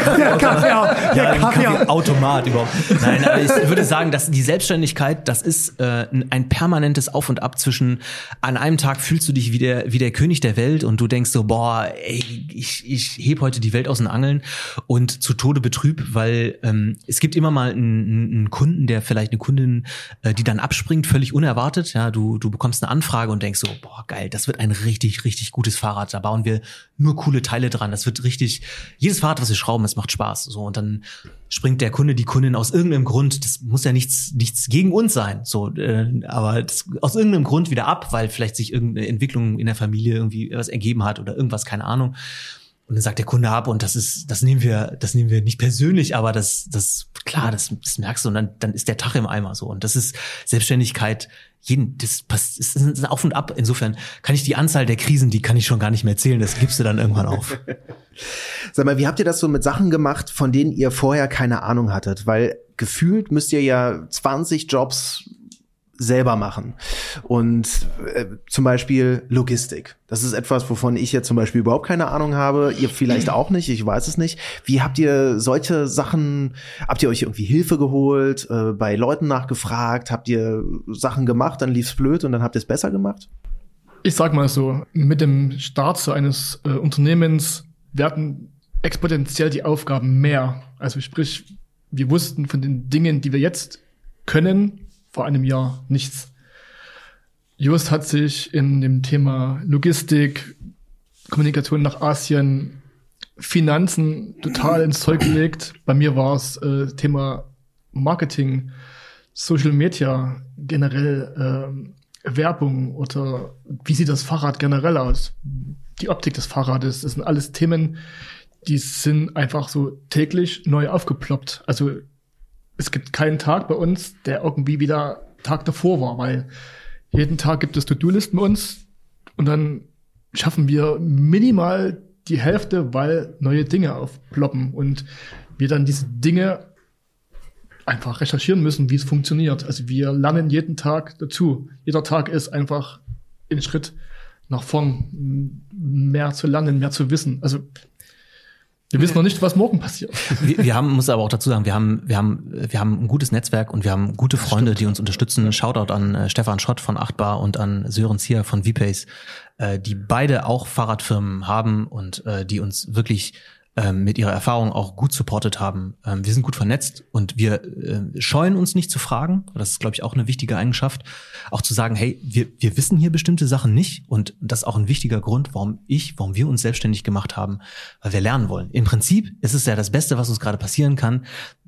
Kaffeeautomat überhaupt. Nein, aber ich würde sagen, dass die Selbstständigkeit, das ist ein permanentes Auf und Ab zwischen, an einem Tag fühlst du dich wie der König der Welt und du denkst so, boah, ey, ich heb heute die Welt aus den Angeln und zu Tode betrübt, weil es gibt immer mal einen Kunden, eine Kundin, die dann abspringt, völlig unerwartet. Ja, du bekommst eine Anfrage und denkst so, boah, geil, das wird ein richtig, richtig gutes Fahrrad. Da bauen wir nur coole Teile dran. Das wird richtig, jedes Fahrrad, was wir schrauben, es macht Spaß. So, und dann springt der Kunde, die Kundin aus irgendeinem Grund, das muss ja nichts gegen uns sein, so, aber aus irgendeinem Grund wieder ab, weil vielleicht sich irgendeine Entwicklung in der Familie irgendwie was ergeben hat oder irgendwas, keine Ahnung. Und dann sagt der Kunde ab und das nehmen wir nicht persönlich, aber das merkst du und dann ist der Tag im Eimer so. Und das ist Selbstständigkeit, das ist ein Auf und Ab. Insofern kann ich die Anzahl der Krisen, die kann ich schon gar nicht mehr zählen, das gibst du dann irgendwann auf. Sag mal, wie habt ihr das so mit Sachen gemacht, von denen ihr vorher keine Ahnung hattet? Weil gefühlt müsst ihr ja 20 Jobs selber machen. Und zum Beispiel Logistik. Das ist etwas, wovon ich jetzt zum Beispiel überhaupt keine Ahnung habe. Ihr vielleicht auch nicht, ich weiß es nicht. Wie habt ihr solche Sachen, habt ihr euch irgendwie Hilfe geholt, bei Leuten nachgefragt, habt ihr Sachen gemacht, dann lief's blöd und dann habt ihr es besser gemacht? Ich sag mal so, mit dem Start so eines Unternehmens werden exponentiell die Aufgaben mehr. Also sprich, wir wussten von den Dingen, die wir jetzt können, vor einem Jahr nichts. Just hat sich in dem Thema Logistik, Kommunikation nach Asien, Finanzen total ins Zeug gelegt. Bei mir war es Thema Marketing, Social Media, generell Werbung oder wie sieht das Fahrrad generell aus? Die Optik des Fahrrades, das sind alles Themen, die sind einfach so täglich neu aufgeploppt. Also es gibt keinen Tag bei uns, der irgendwie wieder Tag davor war, weil jeden Tag gibt es To-Do-Listen bei uns und dann schaffen wir minimal die Hälfte, weil neue Dinge aufploppen und wir dann diese Dinge einfach recherchieren müssen, wie es funktioniert. Also wir lernen jeden Tag dazu. Jeder Tag ist einfach ein Schritt nach vorn, mehr zu lernen, mehr zu wissen. Also wir wissen noch nicht, was morgen passiert. Wir haben, muss aber auch dazu sagen, wir haben ein gutes Netzwerk und wir haben gute Freunde, die uns unterstützen. Shoutout an Stefan Schott von Achtbar und an Sören Zier von VPace, die beide auch Fahrradfirmen haben und die uns wirklich mit ihrer Erfahrung auch gut supportet haben. Wir sind gut vernetzt und wir scheuen uns nicht zu fragen. Das ist, glaube ich, auch eine wichtige Eigenschaft. Auch zu sagen, hey, wir wissen hier bestimmte Sachen nicht. Und das ist auch ein wichtiger Grund, warum wir uns selbstständig gemacht haben, weil wir lernen wollen. Im Prinzip ist es ja das Beste, was uns gerade passieren kann.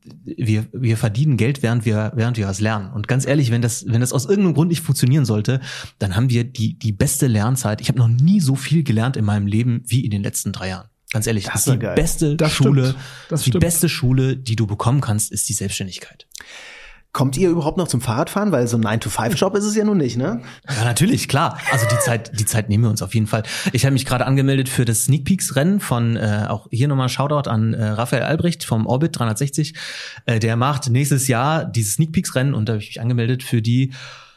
Wir verdienen Geld, während wir was lernen. Und ganz ehrlich, wenn das aus irgendeinem Grund nicht funktionieren sollte, dann haben wir die beste Lernzeit. Ich habe noch nie so viel gelernt in meinem Leben wie in den letzten 3 Jahren. Ganz ehrlich, das ist die beste Schule. Die beste Schule, die du bekommen kannst, ist die Selbstständigkeit. Kommt ihr überhaupt noch zum Fahrradfahren? Weil so ein 9-to-5-Job ist es ja nun nicht, ne? Ja, natürlich, klar. Also die Zeit nehmen wir uns auf jeden Fall. Ich habe mich gerade angemeldet für das Sneak Peeks Rennen von, auch hier nochmal Shoutout an Raphael Albrecht vom Orbit 360. Der macht nächstes Jahr dieses Sneak Peeks Rennen und da habe ich mich angemeldet für die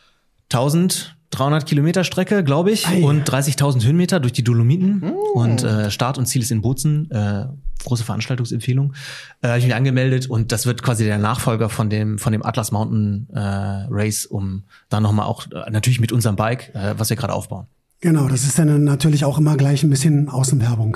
1300 Kilometer Strecke, glaube ich, und 30.000 Höhenmeter durch die Dolomiten. Und Start und Ziel ist in Bozen. Große Veranstaltungsempfehlung. Habe ich mich angemeldet und das wird quasi der Nachfolger von dem Atlas Mountain Race, um dann nochmal auch natürlich mit unserem Bike, was wir gerade aufbauen. Genau, das ist dann natürlich auch immer gleich ein bisschen Außenwerbung.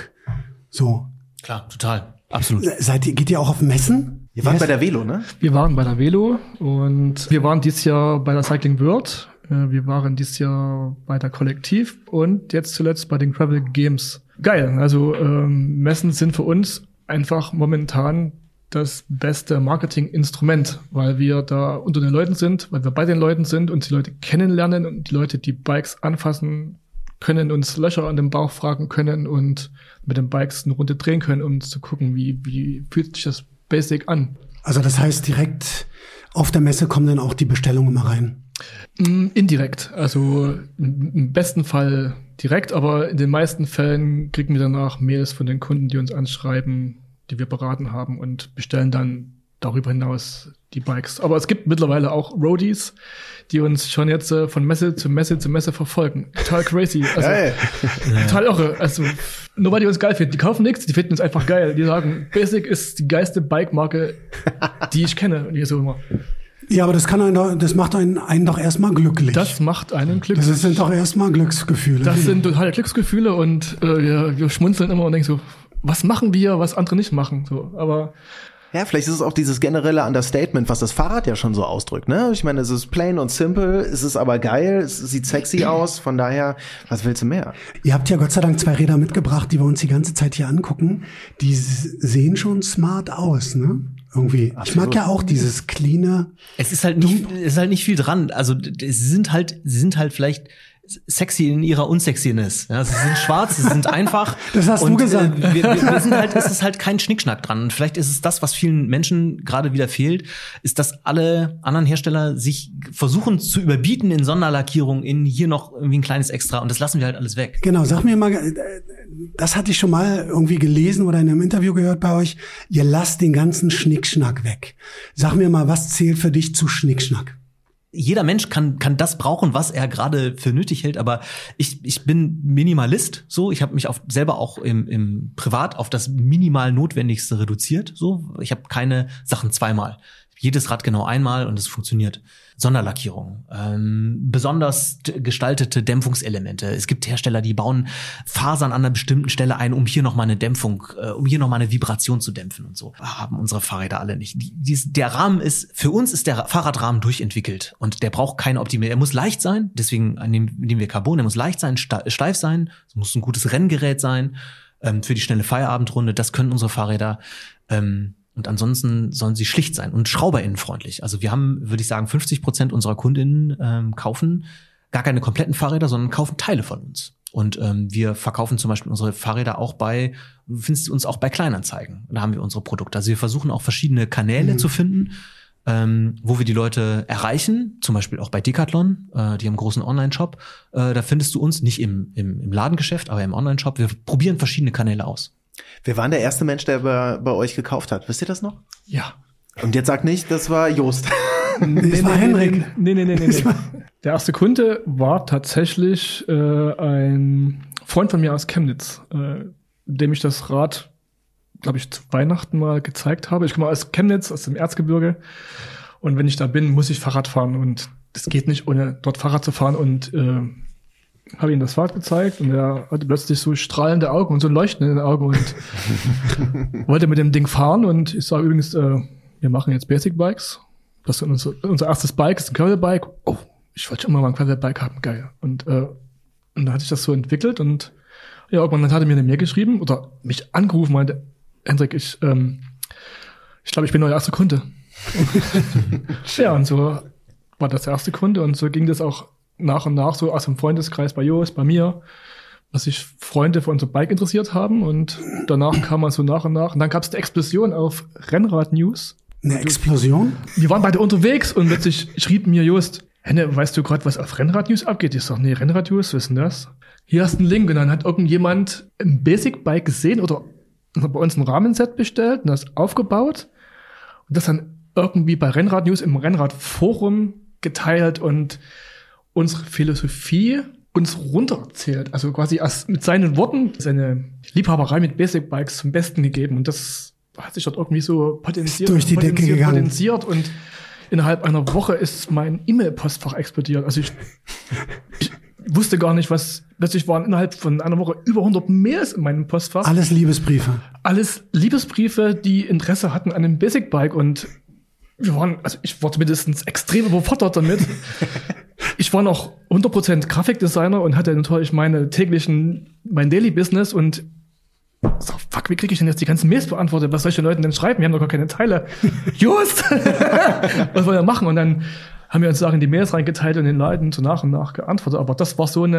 So. Klar, total. Absolut. Geht ihr auch auf Messen? Ihr wart bei der Velo, ne? Wir waren bei der Velo und wir waren dieses Jahr bei der Cycling World. Wir waren dieses Jahr bei der Kollektiv und jetzt zuletzt bei den Gravel Games. Geil, also Messen sind für uns einfach momentan das beste Marketinginstrument, weil wir da unter den Leuten sind, weil wir bei den Leuten sind und die Leute kennenlernen und die Leute, die Bikes anfassen können, uns Löcher an dem Bauch fragen können und mit den Bikes eine Runde drehen können, um zu gucken, wie fühlt sich das Basic an. Also das heißt, direkt auf der Messe kommen dann auch die Bestellungen mal rein? Indirekt, also im besten Fall direkt, aber in den meisten Fällen kriegen wir danach Mails von den Kunden, die uns anschreiben, die wir beraten haben und bestellen dann darüber hinaus die Bikes. Aber es gibt mittlerweile auch Roadies, die uns schon jetzt von Messe zu Messe zu Messe verfolgen. Total crazy, also total irre. Also nur weil die uns geil finden. Die kaufen nichts, die finden uns einfach geil. Die sagen, Basic ist die geilste Bike-Marke, die ich kenne. Und hier so immer. Ja, aber das macht einen doch erstmal glücklich. Das macht einen glücklich. Das sind doch erstmal Glücksgefühle. Das sind totale Glücksgefühle und wir schmunzeln immer und denken so, was machen wir, was andere nicht machen? So, aber ja, vielleicht ist es auch dieses generelle Understatement, was das Fahrrad ja schon so ausdrückt, ne? Ich meine, es ist plain und simple, es ist aber geil, es sieht sexy aus, von daher, was willst du mehr? Ihr habt ja Gott sei Dank 2 Räder mitgebracht, die wir uns die ganze Zeit hier angucken. Die sehen schon smart aus, ne? Irgendwie. Absolut. Ich mag ja auch dieses cleane. Es ist halt nicht viel dran. Also, sie sind halt vielleicht sexy in ihrer Unsexiness. Ja, sie sind schwarz, sie sind einfach. Das hast du gesagt. Wir sind halt, es ist halt kein Schnickschnack dran. Und vielleicht ist es das, was vielen Menschen gerade wieder fehlt, ist, dass alle anderen Hersteller sich versuchen zu überbieten in Sonderlackierung, in hier noch irgendwie ein kleines Extra. Und das lassen wir halt alles weg. Genau, sag mir mal, das hatte ich schon mal irgendwie gelesen oder in einem Interview gehört bei euch. Ihr lasst den ganzen Schnickschnack weg. Sag mir mal, was zählt für dich zu Schnickschnack? jeder Mensch kann das brauchen, was er gerade für nötig hält, aber ich bin Minimalist, so. Ich habe mich selber auch im Privat auf das minimal Notwendigste reduziert, so. Ich habe keine Sachen zweimal. Jedes Rad genau einmal und es funktioniert. Sonderlackierung, besonders gestaltete Dämpfungselemente. Es gibt Hersteller, die bauen Fasern an einer bestimmten Stelle ein, um hier nochmal eine Dämpfung, um hier nochmal eine Vibration zu dämpfen und so. Haben unsere Fahrräder alle nicht. Der Rahmen für uns ist der Fahrradrahmen durchentwickelt und der braucht keine Optimierung. Er muss leicht sein, deswegen nehmen wir Carbon, er muss leicht sein, steif sein, es muss ein gutes Renngerät sein, für die schnelle Feierabendrunde, das können unsere Fahrräder, und ansonsten sollen sie schlicht sein und schrauberinnenfreundlich. Also wir haben, würde ich sagen, 50% unserer Kundinnen kaufen gar keine kompletten Fahrräder, sondern kaufen Teile von uns. Und wir verkaufen zum Beispiel unsere Fahrräder auch findest du uns auch bei Kleinanzeigen. Da haben wir unsere Produkte. Also wir versuchen auch verschiedene Kanäle zu finden, wo wir die Leute erreichen. Zum Beispiel auch bei Decathlon, die haben einen großen Online-Shop. Da findest du uns nicht im Ladengeschäft, aber im Online-Shop. Wir probieren verschiedene Kanäle aus. Wer war denn der erste Mensch, der bei euch gekauft hat? Wisst ihr das noch? Ja. Und jetzt sagt nicht, das war Jost. Das war Henrik. Nee. Der erste Kunde war tatsächlich ein Freund von mir aus Chemnitz, dem ich das Rad, glaube ich, zu Weihnachten mal gezeigt habe. Ich komme aus Chemnitz, aus dem Erzgebirge. Und wenn ich da bin, muss ich Fahrrad fahren. Und es geht nicht, ohne dort Fahrrad zu fahren. Und habe ihm das Fahrrad gezeigt und er hatte plötzlich so strahlende Augen und so ein Leuchten in den Augen und wollte mit dem Ding fahren. Und ich sage übrigens, wir machen jetzt Basic Bikes. Das ist unser erstes Bike, ist ein Gravel-Bike. Oh, ich wollte schon immer mal ein Gravel-Bike haben, geil. Und da hatte ich das so entwickelt und ja, irgendwann hat er mir eine Mail geschrieben oder mich angerufen, meinte, Hendrik, ich glaube, ich bin euer erster Kunde. Ja, und so war das der erste Kunde und so ging das auch nach und nach so aus dem Freundeskreis bei Jost, bei mir, dass sich Freunde für unser Bike interessiert haben und danach kam man so nach und nach und dann gab es eine Explosion auf Rennrad-News. Eine Explosion? Wir waren beide unterwegs und plötzlich schrieb mir Jost, Henne, weißt du gerade, was auf Rennrad-News abgeht? Ich sag, nee, Rennrad-News, was ist denn das? Hier hast du einen Link und dann hat irgendjemand ein Basic-Bike gesehen oder bei uns ein Rahmenset bestellt und das aufgebaut und das dann irgendwie bei Rennrad-News im Rennrad-Forum geteilt und unsere Philosophie uns runtererzählt, also quasi mit seinen Worten seine Liebhaberei mit Basic Bikes zum Besten gegeben und das hat sich dort irgendwie so potenziert und innerhalb einer Woche ist mein E-Mail-Postfach explodiert. Also ich wusste gar nicht, plötzlich waren innerhalb von einer Woche über 100 Mails in meinem Postfach. Alles Liebesbriefe. Alles Liebesbriefe, die Interesse hatten an einem Basic Bike und ich war zumindest extrem überfordert damit. Ich war noch 100% Grafikdesigner und hatte natürlich mein Daily Business und so, fuck, wie kriege ich denn jetzt die ganzen Mails beantwortet? Was soll ich den Leuten denn schreiben? Wir haben doch gar keine Teile. Just! Was wollen wir machen? Und dann haben wir uns Sachen in die Mails reingeteilt und den Leuten so nach und nach geantwortet. Aber das war so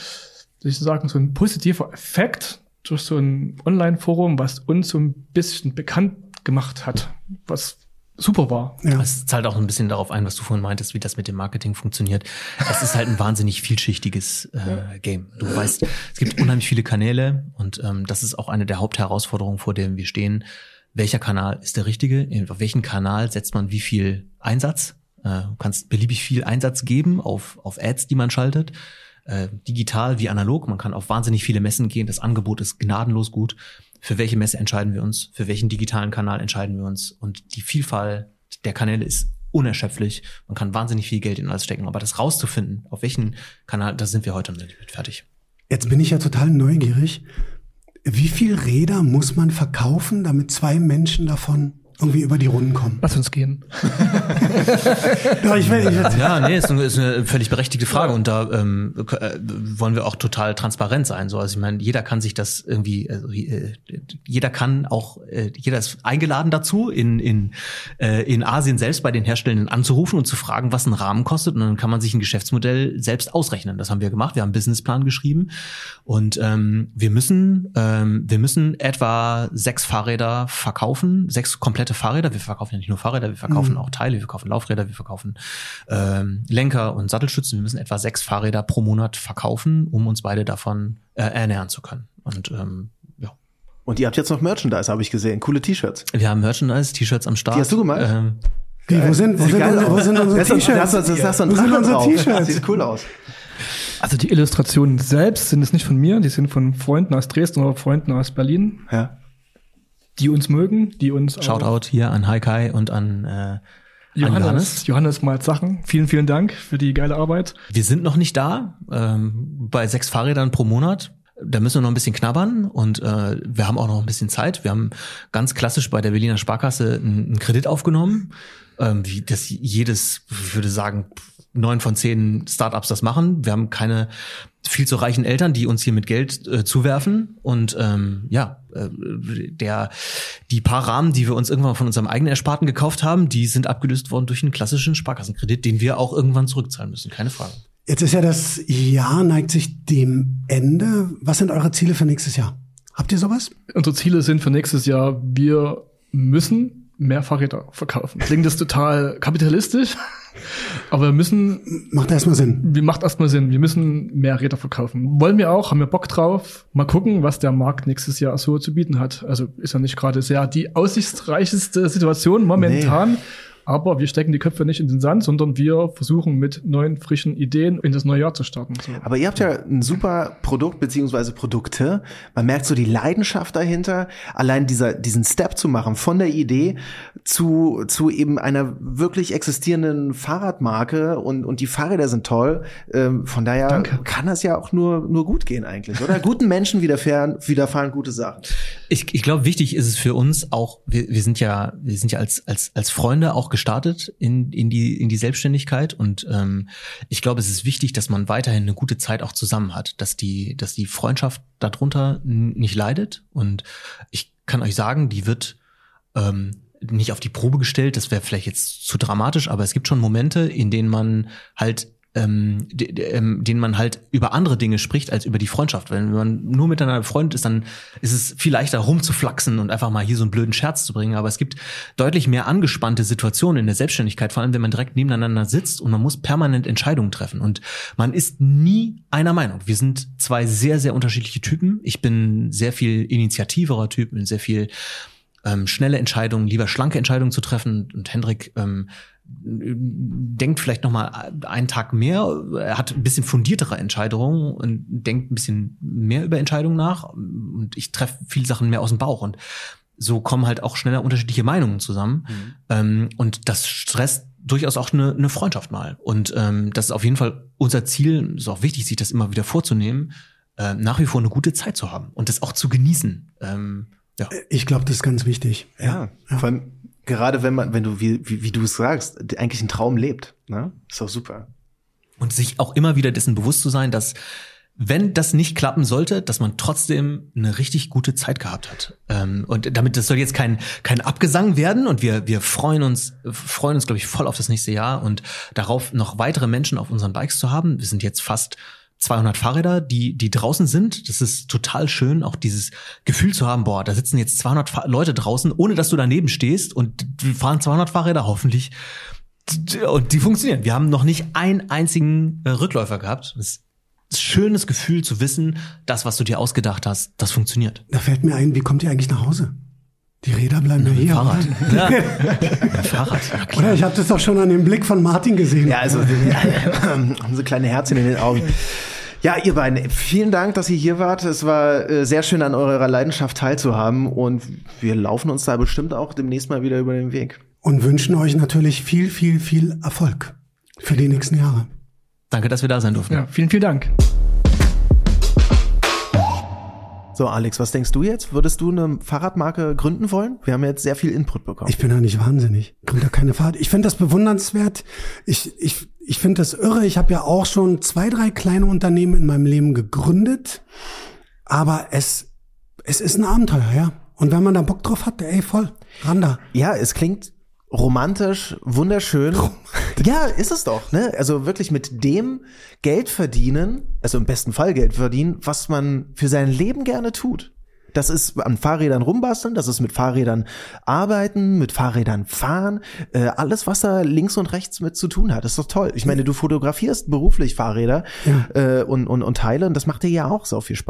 so ein positiver Effekt durch so ein Online-Forum, was uns so ein bisschen bekannt gemacht hat, was super war. Ja. Es zahlt auch ein bisschen darauf ein, was du vorhin meintest, wie das mit dem Marketing funktioniert. Es ist halt ein wahnsinnig vielschichtigen Game. Du weißt, es gibt unheimlich viele Kanäle und das ist auch eine der Hauptherausforderungen, vor denen wir stehen. Welcher Kanal ist der richtige? Auf welchen Kanal setzt man wie viel Einsatz? Du kannst beliebig viel Einsatz geben auf Ads, die man schaltet. Digital wie analog. Man kann auf wahnsinnig viele Messen gehen. Das Angebot ist gnadenlos gut. Für welche Messe entscheiden wir uns? Für welchen digitalen Kanal entscheiden wir uns? Und die Vielfalt der Kanäle ist unerschöpflich. Man kann wahnsinnig viel Geld in alles stecken. Aber das rauszufinden, auf welchen Kanal, da sind wir heute mit fertig. Jetzt bin ich ja total neugierig. Wie viel Räder muss man verkaufen, damit 2 Menschen davon irgendwie über die Runden kommen? Lass uns gehen. Ja, nee, ist eine völlig berechtigte Frage und da wollen wir auch total transparent sein. So, also ich meine, jeder kann sich das irgendwie, jeder ist eingeladen dazu, in Asien selbst bei den Herstellern anzurufen und zu fragen, was ein Rahmen kostet und dann kann man sich ein Geschäftsmodell selbst ausrechnen. Das haben wir gemacht. Wir haben einen Businessplan geschrieben und wir müssen etwa 6 Fahrräder verkaufen, 6 komplette Fahrräder. Wir verkaufen ja nicht nur Fahrräder, wir verkaufen auch Teile, wir verkaufen Laufräder, wir verkaufen Lenker und Sattelstützen. Wir müssen etwa 6 Fahrräder pro Monat verkaufen, um uns beide davon ernähren zu können. Und ja. Und ihr habt jetzt noch Merchandise, habe ich gesehen. Coole T-Shirts. Wir haben Merchandise, T-Shirts am Start. Die hast du gemacht? Wo sind unsere T-Shirts? Das ist so ein Wo sind Drache unsere drauf. T-Shirts? Das sieht cool aus. Also die Illustrationen selbst sind es nicht von mir, die sind von Freunden aus Dresden oder Freunden aus Berlin, Ja. die uns mögen, die uns Shoutout hier an Haikai und an Johannes. Johannes malt Sachen. Vielen, vielen Dank für die geile Arbeit. Wir sind noch nicht da, bei 6 Fahrrädern pro Monat. Da müssen wir noch ein bisschen knabbern und wir haben auch noch ein bisschen Zeit. Wir haben ganz klassisch bei der Berliner Sparkasse einen Kredit aufgenommen, wie das jedes, ich würde sagen, 9 von 10 Startups das machen. Wir haben keine viel zu reichen Eltern, die uns hier mit Geld zuwerfen. Und die paar Rahmen, die wir uns irgendwann von unserem eigenen Ersparten gekauft haben, die sind abgelöst worden durch einen klassischen Sparkassenkredit, den wir auch irgendwann zurückzahlen müssen. Keine Frage. Jetzt ist ja das Jahr, neigt sich dem Ende. Was sind eure Ziele für nächstes Jahr? Habt ihr sowas? Unsere Ziele sind für nächstes Jahr, wir müssen mehr Fahrräder verkaufen. Klingt das total kapitalistisch, aber wir müssen... Macht erstmal Sinn. Wir müssen mehr Räder verkaufen. Wollen wir auch, haben wir Bock drauf. Mal gucken, was der Markt nächstes Jahr so zu bieten hat. Also ist ja nicht gerade sehr die aussichtsreichste Situation momentan. Nee. Aber wir stecken die Köpfe nicht in den Sand, sondern wir versuchen mit neuen, frischen Ideen in das neue Jahr zu starten. So. Aber ihr habt ja ein super Produkt beziehungsweise Produkte. Man merkt so die Leidenschaft dahinter. Allein diesen Step zu machen von der Idee zu eben einer wirklich existierenden Fahrradmarke und die Fahrräder sind toll. Von daher Danke. Kann das ja auch nur gut gehen eigentlich, oder? Guten Menschen widerfahren gute Sachen. Ich glaube, wichtig ist es für uns auch, wir sind ja als Freunde auch gestartet in die Selbstständigkeit und ich glaube, es ist wichtig, dass man weiterhin eine gute Zeit auch zusammen hat, dass die Freundschaft darunter nicht leidet und ich kann euch sagen, die wird nicht auf die Probe gestellt, das wäre vielleicht jetzt zu dramatisch, aber es gibt schon Momente, in denen man halt denen man halt über andere Dinge spricht als über die Freundschaft. Wenn man nur miteinander befreundet ist, dann ist es viel leichter rumzuflaxen und einfach mal hier so einen blöden Scherz zu bringen. Aber es gibt deutlich mehr angespannte Situationen in der Selbstständigkeit, vor allem wenn man direkt nebeneinander sitzt und man muss permanent Entscheidungen treffen. Und man ist nie einer Meinung. Wir sind zwei sehr, sehr unterschiedliche Typen. Ich bin sehr viel initiativerer Typ, bin sehr viel schnelle Entscheidungen, lieber schlanke Entscheidungen zu treffen. Und Hendrik denkt vielleicht noch mal einen Tag mehr, er hat ein bisschen fundiertere Entscheidungen und denkt ein bisschen mehr über Entscheidungen nach und ich treffe viele Sachen mehr aus dem Bauch und so kommen halt auch schneller unterschiedliche Meinungen zusammen und das stresst durchaus auch eine Freundschaft mal und das ist auf jeden Fall unser Ziel, ist auch wichtig, sich das immer wieder vorzunehmen, nach wie vor eine gute Zeit zu haben und das auch zu genießen. Ja. Ich glaube, das ist ganz wichtig. Ja. Vor allem gerade wenn du, wie du es sagst, eigentlich einen Traum lebt, ne? Ist doch super. Und sich auch immer wieder dessen bewusst zu sein, dass, wenn das nicht klappen sollte, dass man trotzdem eine richtig gute Zeit gehabt hat. Und damit, das soll jetzt kein Abgesang werden und wir freuen uns, glaube ich, voll auf das nächste Jahr und darauf, noch weitere Menschen auf unseren Bikes zu haben. Wir sind jetzt fast 200 Fahrräder, die draußen sind. Das ist total schön, auch dieses Gefühl zu haben, boah, da sitzen jetzt 200 Leute draußen, ohne dass du daneben stehst und wir fahren 200 Fahrräder hoffentlich und die funktionieren. Wir haben noch nicht einen einzigen Rückläufer gehabt. Das ist ein schönes Gefühl zu wissen, das, was du dir ausgedacht hast, das funktioniert. Da fällt mir ein, wie kommt ihr eigentlich nach Hause? Die Räder bleiben hier. Fahrrad. Ja. Fahrrad. Ja, klar. Oder ich habe das doch schon an dem Blick von Martin gesehen. Ja, also haben so kleine Herzchen in den Augen. Ja, ihr beiden, vielen Dank, dass ihr hier wart. Es war sehr schön, an eurer Leidenschaft teilzuhaben und wir laufen uns da bestimmt auch demnächst mal wieder über den Weg. Und wünschen euch natürlich viel, viel, viel Erfolg für die nächsten Jahre. Danke, dass wir da sein durften. Ja, vielen, vielen Dank. So, Alex, was denkst du jetzt? Würdest du eine Fahrradmarke gründen wollen? Wir haben jetzt sehr viel Input bekommen. Ich bin ja nicht wahnsinnig. Ich gründe keine Fahrrad. Ich finde das bewundernswert. Ich finde das irre. Ich habe ja auch schon 2, 3 kleine Unternehmen in meinem Leben gegründet. Aber es ist ein Abenteuer, ja. Und wenn man da Bock drauf hat, ey, voll, ran da. Ja, es klingt romantisch, wunderschön. Ja, ist es doch, ne? Also wirklich mit dem Geld verdienen, also im besten Fall Geld verdienen, was man für sein Leben gerne tut. Das ist an Fahrrädern rumbasteln, das ist mit Fahrrädern arbeiten, mit Fahrrädern fahren, alles, was da links und rechts mit zu tun hat. Das ist doch toll. Ich meine, du fotografierst beruflich Fahrräder und Teile und das macht dir ja auch so viel Spaß.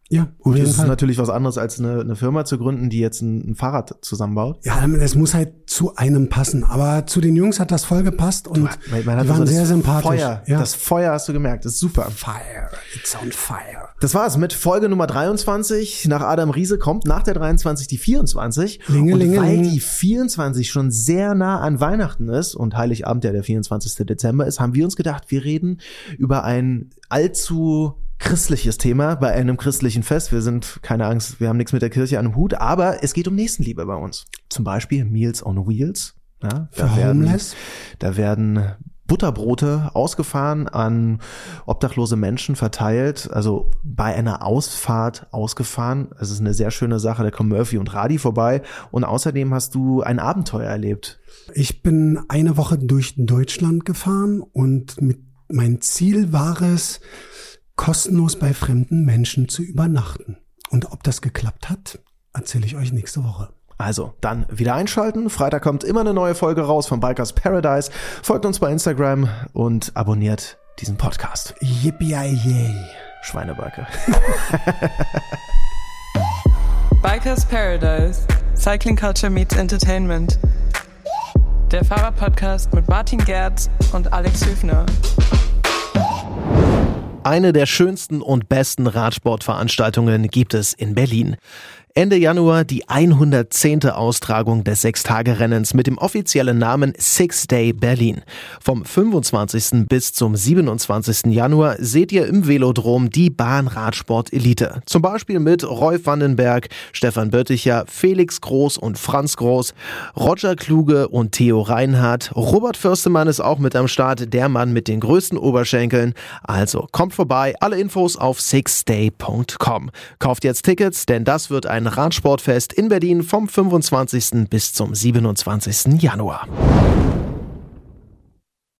Ja, gut, das ist natürlich was anderes als eine Firma zu gründen, die jetzt ein Fahrrad zusammenbaut. Ja, es muss halt zu einem passen. Aber zu den Jungs hat das voll gepasst und die waren so sehr sympathisch. Feuer, ja. Das Feuer hast du gemerkt, das ist super. Fire, it's on fire. Das war's mit Folge Nummer 23. Nach Adam Riese kommt nach der 23 die 24. Weil die 24 schon sehr nah an Weihnachten ist und Heiligabend ja der 24. Dezember ist, haben wir uns gedacht, wir reden über ein allzu christliches Thema bei einem christlichen Fest. Wir sind, keine Angst, wir haben nichts mit der Kirche an dem Hut, aber es geht um Nächstenliebe bei uns. Zum Beispiel Meals on Wheels. Ja, da werden Butterbrote ausgefahren, an obdachlose Menschen verteilt, also bei einer Ausfahrt ausgefahren. Es ist eine sehr schöne Sache, da kommen Murphy und Radi vorbei. Und außerdem hast du ein Abenteuer erlebt. Ich bin eine Woche durch Deutschland gefahren und mein Ziel war es, kostenlos bei fremden Menschen zu übernachten. Und ob das geklappt hat, erzähle ich euch nächste Woche. Also, dann wieder einschalten. Freitag kommt immer eine neue Folge raus von Bikers Paradise. Folgt uns bei Instagram und abonniert diesen Podcast. Yippie-yay. Schweinebiker. Bikers Paradise. Cycling Culture meets Entertainment. Der Fahrrad-Podcast mit Martin Gerz und Alex Hüfner. Eine der schönsten und besten Radsportveranstaltungen gibt es in Berlin. Ende Januar die 110. Austragung des Sechstagerennens mit dem offiziellen Namen Six Day Berlin. Vom 25. bis zum 27. Januar seht ihr im Velodrom die Bahnradsport-Elite. Zum Beispiel mit Rolf Vandenberg, Stefan Bötticher, Felix Groß und Franz Groß, Roger Kluge und Theo Reinhardt. Robert Fürstemann ist auch mit am Start, der Mann mit den größten Oberschenkeln. Also kommt vorbei, alle Infos auf sixday.com. Kauft jetzt Tickets, denn das wird ein Radsportfest in Berlin vom 25. bis zum 27. Januar.